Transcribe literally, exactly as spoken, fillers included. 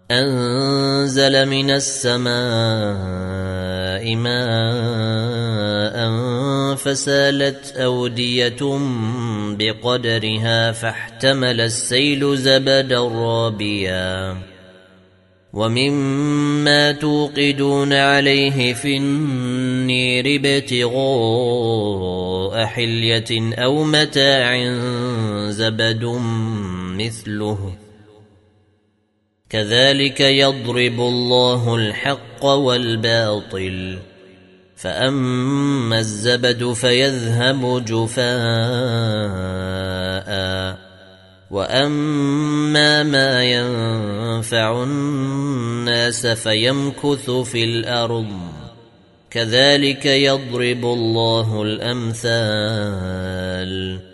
أنزل من السماء ماء فسالت أودية بقدرها فاحتمل السيل زبدا رابيا ومما توقدون عليه في النير ابتغاء حلية أو متاع زبد مثله كذلك يضرب الله الحق والباطل فأما الزبد فيذهب جفاء وأما ما ينفع الناس فيمكث في الأرض كذلك يضرب الله الأمثال